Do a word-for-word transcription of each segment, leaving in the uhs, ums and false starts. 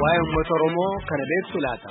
waa'ee uummata Oromoo kana beektu laata?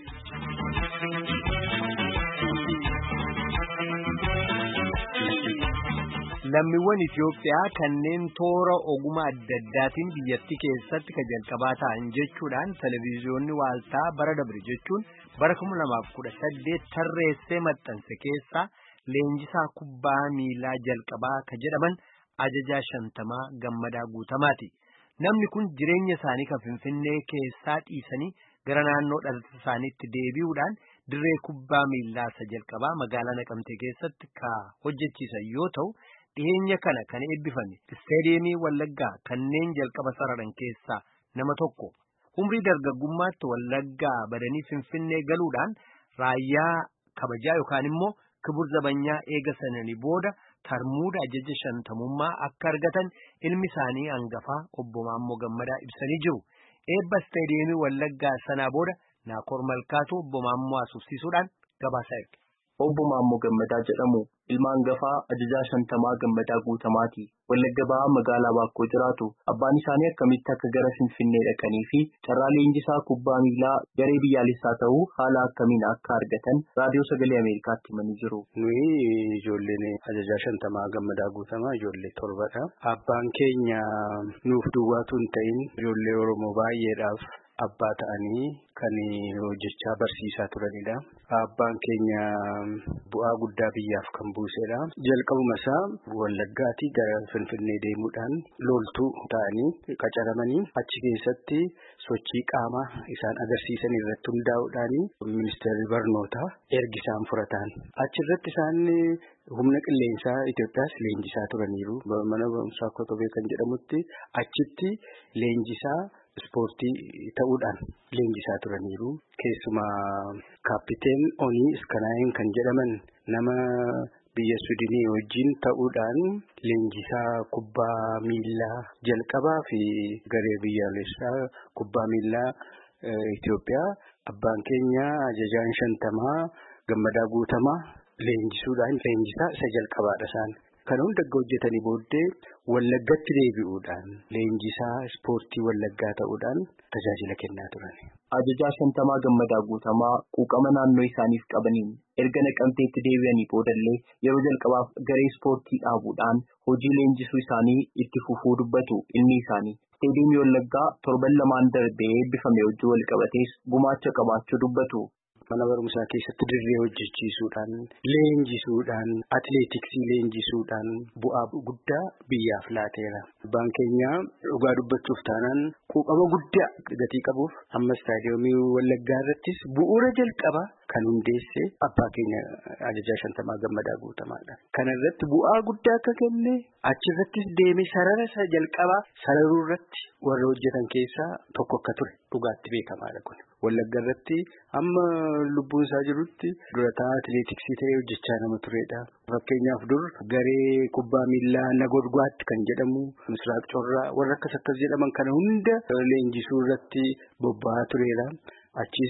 Lammiiwwan Itoophiyaa kanneen toora ogummaa adda addaatiin biyyattii keessatti ka jalqabaa ta'an jechuudhaan televiziyoonni waaltaa bara dabre jechuun bara kuma lamaaf kudha saddeet tarreessee maxxanse keessaa leenjisaa kubbaa miilaa jalqabaa ka jedhaman Ajajaa Shantamaa Gammadaa Guutamaati. Namni kun jireenya isaanii kan Finfinnee keessaa dhiisanii gara naannoo dhalata isaaniitti deebi'uudhaan dirree kubbaa miilaa isa jalqabaa magaalaa Naqamtee keessatti ka hojjechiisan yoo ta'u, dhiyeenya kana kan eebbifame isteediyeemii Wallaggaa kanneen jalqaba sararan keessaa nama tokko. Umrii dargaggummaatti Wallaggaa badanii Finfinnee galuudhaan raayyaa kabajaa yookaan immoo kibur zabanyaa eega sananii booda tarmuuda ajaja shantamummaa akka argatan ilmi isaanii hangafaa obbo Maammoo Gammadaa ibsanii jiru. Eebba isteediyeemii Wallaggaa sanaa booda Naakoor Malkaatu obbo Maammoo haasofsiisuudhaan gabaasa erge. Obbo Maammoo Gammadaa jedhamu ilma hangafaa Ajajaa Shantamaa Gammadaa Guutamaati. Wallagga Bahaa magaalaa Baakkoo jiraatu. Abbaan isaanii akkamitti akka gara Finfinnee dhaqanii fi carraa leenjisaa kubbaa miilaa garee biyyaalessaa ta'uu haala akkamiin akka argatan raadiyoo sagalee Ameerikaatti himanii jiru. Nuyi ijoolleen Ajajaa Shantamaa Gammadaa Guutamaa ijoollee torbadha. Abbaan keenya nuuf duwwaatu hin ta'in ijoollee Oromoo baay'eedhaaf abbaa ta'anii kan hojjechaa barsiisaa turanidha. Abbaan keenya bu'aa guddaa biyyaaf kan buusedha. Jalqabuma isaa Wallaggaatii gara Finfinnee deemuudhaan loltuu ta'anii qacaramanii achi keessatti sochii qaamaa isaan agarsiisan irratti hundaa'uudhaan ministeerri barnootaa ergi isaan furatan. Achirratti isaan humna qilleensaa Itoophiyaas leenjisaa turaniiru. Mana barumsaa Kotobee kan jedhamutti achitti leenjisaa ispoortii ta'uudhaan leenjisaa turaniiru. Keessumaa kaappiteen Onii Iskanaayin kan jedhaman nama biyya Suudinii wajjin ta'uudhaan leenjisaa kubbaa miilaa jalqabaa fi garee biyyaalessaa kubbaa miilaa Itoophiyaa abbaan keenya Ajajaan Shantamaa Gammadaa Guutamaa leenjisuudhaan leenjisaa isa jalqabaadha isaan. Kan hunda hojjetanii booddee Wallaggatti deebi'uudhaan leenjisaa ispoortii Wallaggaa ta'uudhaan tajaajila kennaa turan. Ajajaa Shantamaa Gammadaa Guutamaa quuqama naannoo isaaniif qabaniin erga Naqamteetti deebi'anii boodallee yeroo jalqabaaf garee ispoortii dhaabuudhaan hojii leenjisuu isaanii itti fufuu dubbatu ilmi isaanii. Isteediyeemii Wallaggaa torban lamaan darbee eebbifame hojii wal qabatees gumaacha qabaachuu dubbatu. Mana barumsaa keessatti dirree hojjechiisuudhaan, leenjisuudhaan, atileetiksii leenjisuudhaan bu'aa guddaa biyyaaf laateera. Abbaan keenya dhugaa dubbachuuf taanaan quuqama guddaa gatii qabuuf amma istaadiyoomii Wallaggaa irrattis bu'uura jalqaba kan hundeesse abbaa keenya Ajajaa Shantamaa Gammadaa Guutamaadha. Kana irratti bu'aa guddaa akka kenne achirrattis deemee sarara isa jalqabaa sararuu irratti warra hojjetan keessaa tokko akka ture dhugaatti beekamaadha kun. Wallagga irratti amma lubbuun isaa jirutti durataa atileetiksii ta'ee hojjechaa nama turedha. Fakkeenyaaf dur garee kubbaa miilaa Nagodgwaatti kan jedhamu Misraaq Corraa warra akkas akkas jedhaman kana hunda leenjisuu irratti bobba'aa turedha. Achis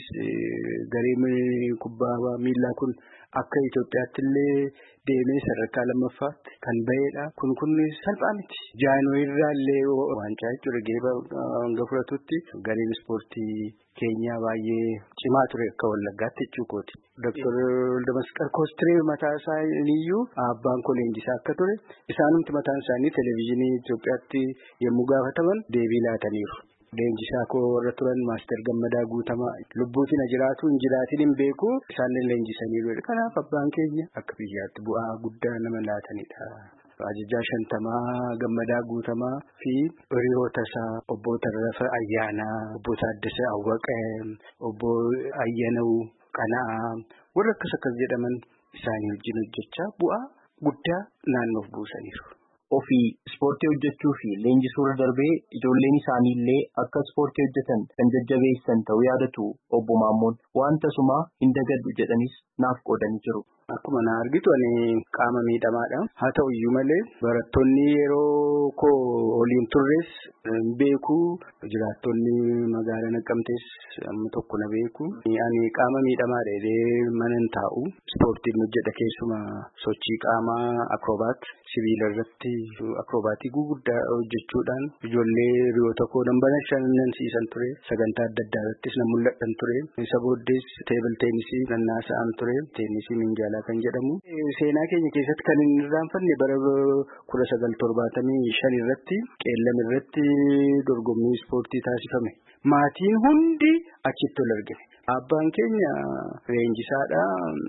garee kubbaa miilaa kun akka Itoophiyaatti illee deemee sadarkaa lammaffaatti kan bahedha. Kun kun salphaa miti. Jaanoo irraa illee waancaa jechuudha geeba hanga fudhatutti gareen ispoortii keenyaa baay'ee cimaa ture akka Wallaggaatti jechuukooti. Doktor Damasqal Koostiree mataa isaaniiyyuu abbaan koo leenjisaa akka ture isaanumti mataan isaanii televezyiinii Itoophiyaatti yommuu gaafataman deebii laataniiru. Leenjisaa koo warra turan Maaster Gammadaa Guutamaa lubbuutiin jiraatu hin jiraatiin hin beeku isaanin leenjisaniiru. Kanaaf abbaan keenya akka biyyaatti bu'aa guddaa nama laatanidha. Ajajaa Shantamaa Gammadaa Guutamaa fi hiriyoota isaa obbo Tarrafa Ayyaanaa, obbo Taaddasee Awwaqee, obbo Ayyanuu Qana'aa warra akkas akkas jedhaman isaanii wajjin hojjechaa bu'aa guddaa naannoof buusaniiru. Ofii ispoortii hojjechuu fi leenjisuu irra darbee ijoolleen isaanii illee akka ispoortii hojjetan kan jajjabeessan ta'uu yaadatu obbo Maammoon wanta sumaa hin dagaddu jedhanis naaf qoodanii jiru. Akkuma na argitu ani qaama miidhamaadha. Haa ta'u iyyuu malee barattoonni yeroo koo oliin turres beeku jiraattonni magaalaa Naqamtees amma tokko na beeku. Ani qaama miidhamaadha jedhee manan taa'u ispoortiin hojjedha keessumaa sochii qaamaa akrobaat sibiila irratti akrobaatii guguddaa hojjechuudhaan ijoollee hiriyoota koo nan bashannansiisan ture. Sagantaa adda addaa irrattis nan mul'atan ture. Isa booddees teebil teenisii nan naasa'an ture. Teenisii minjaalaa kan jedhamu. Seenaa keenya keessatti kan hin irraanfanne bara kudha sagal torbaatamii shan irratti qeellam irratti dorgommii ispoortii taasifame. Maatiin hundi achitti ol argine. Abbaan keenya leenjisaadha.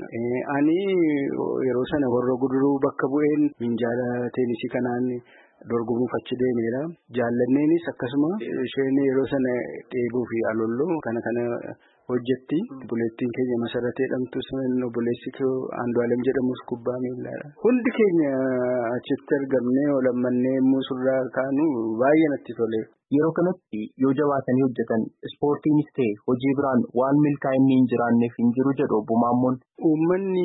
Ani yeroo sana Horroo Guduruu bakka bu'een minjaala teenisii kanaan dorgomuuf achi deemeera. Jaallanneenis akkasuma isheen yeroo sana dheebuu fi alolloo kana kana hojjetti. Buleettiin keenya Masaratee dhamtus obboleessi Andu'aalem jedhamus kubbaa miilaadha. Hundi keenya achitti argamnee olammannee muusurraa kaanu baay'ee natti tole. Yeroo kanatti yoo jabaatanii hojjetan ispoortiinis ta'e hojii biraan waan milkaa'inni hin jiraanneef hin jiru jedhu obbo Maammoon. Uummanni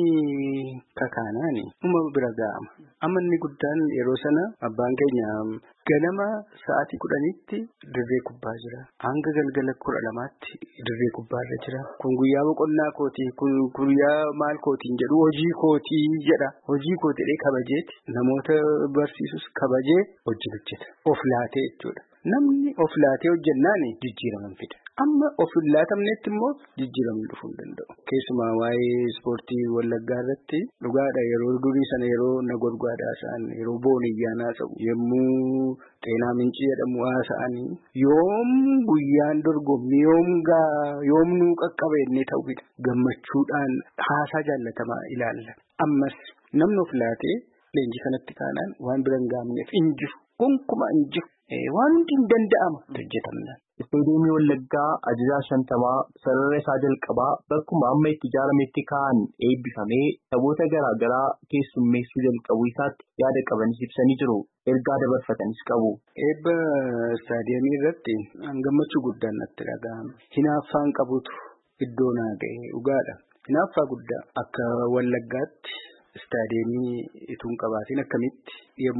kakaanaani uumama bira ga'ama. Amanni guddaan yeroo sana abbaan keenya ganama sa'aatii kudhaniitti dirree kubbaa jira. Hanga galgala kudha lamaatti dirree kubbaarra jira. Kun guyyaa boqonnaa kootii, kun guyyaa maal kootiin jedhu hojii kootii jedha. Hojii kootiidhee kabajeeti. Namoota barsiisus kabajee hojii hojjeta. Of laatee jechuudha. Namni of laatee hojjennaan jijjiiraman fida. Amma of hin laatamnetti immoo jijjiiramni dhufuu hin danda'u. Keessumaa waa'ee ispoortii Wallaggaa irratti dhugaadha yeroo durii sana yeroo na gorgaadaa sa'an yeroo booniyyaa naasa'u yommuu xeenaa mincii jedhamu haasa'anii yoom guyyaan dorgommii yoom gaa yoom nuu qaqqabe inni ta'u gammachuudhaan haasaa jaallatamaa ilaalla. Ammas namni of laatee leenjii kanatti kaanaan waan bira hin gaamneef hin jiru. Gonkumaa hin jiru. Waan hundi hin danda'ama hojjetamna. Isteediyeemii Wallaggaa ajajaa shantamaa sarara isaa jalqabaa bakkuma amma itti ijaarametti ka'an eebbifamee taphoota garaa garaa keessummeessuu jalqabuu isaatti yaada qabanis ibsanii jiru. Ergaa dabarfatanis qabu. Eebba istaadiyeemii irratti gammachuu guddaan natti dhaga'ame. Hinaaffaan qabutu iddoo naa ga'e dhugaadha. Hinaaffaa guddaa akka Wallaggaatti. Istaadiyeemii ituun qabaatiin akkamitti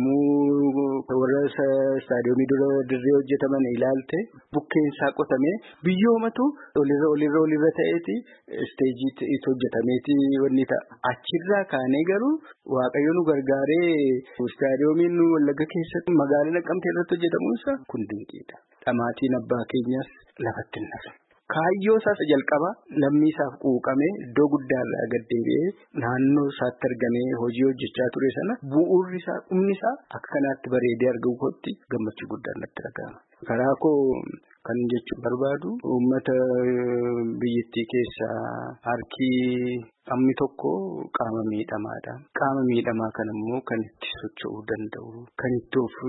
yommuu warra istaadiyeemii dura dirree hojjetaman ilaalte bukkeensaa qotamee biyyoomatu olirra olirra olirra ta'eeti isteejii itti hojjetameeti wanni ta'a. Achirraa kaanee garuu Waaqayyo nu gargaaree istaadiyeemiin Wallagga keessatti magaalaa Naqqamtee irratti hojjetamuunsa kun dinqiidha. Dhamaatiin abbaa keenyas lafatti hin nafa. Kaayyoo isaas jalqaba lammii isaaf quuqamee iddoo guddaarraa gad deebi'ee naannoo isaatti argamee hojii hojjechaa ture sana bu'uurri isaa dhumni isaa akka kanaatti bareedee argamu kootti gammachuu guddaan natti dhaga'ama. Karaa koo kan jechuun barbaadu uummata biyyattii keessaa harki ammi tokko qaama miidhamaadha. Qaama miidhamaa kan immoo kan itti socho'uu danda'u, kan itti of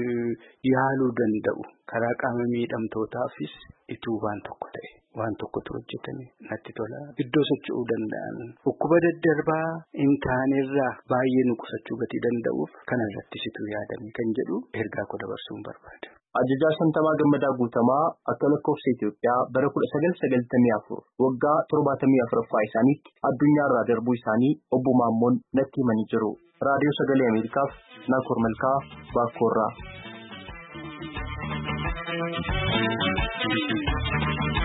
yaaluu danda'u karaa qaama miidhamtootaafis ituu waan tokko ta'e waan tokkotu hojjetame natti tola. Iddoo socho'uu danda'an dhukkuba daddarbaa hin taanerraa baay'ee nu qusachuu gatii danda'uuf kana irrattis ituu yaadame kan jedhu ergaa koo dabarsuun barbaada. Ajajaa Shantamaa Gammadaa Guutamaa akka lakkoofsa Itoophiyaa bara kudha sagal sagaltamii afur waggaa torbaatamii afuraffaa isaaniitti addunyaarraa darbuu isaanii obbo Maammoon natti himanii jiru. Raadiyoo Sagalee Ameerikaaf Naakoor Malkaa Baakkoorraa.